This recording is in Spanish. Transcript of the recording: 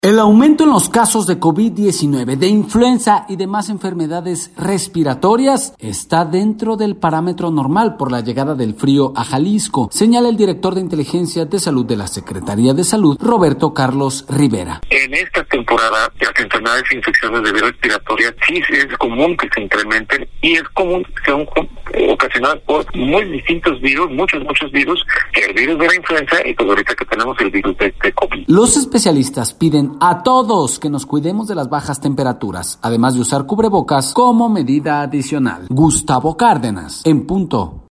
El aumento en los casos de COVID-19, de influenza y demás enfermedades respiratorias está dentro del parámetro normal por la llegada del frío a Jalisco, señala el director de Inteligencia de Salud de la Secretaría de Salud, Roberto Carlos Rivera. En esta temporada, las enfermedades e infecciones de vías respiratorias sí es común que se incrementen y es común que sean ocasionadas por muy distintos virus, muchos virus, que el virus de la influenza y pues ahorita que tenemos el virus de COVID. Los especialistas piden a todos que nos cuidemos de las bajas temperaturas, además de usar cubrebocas como medida adicional. Gustavo Cárdenas, en punto.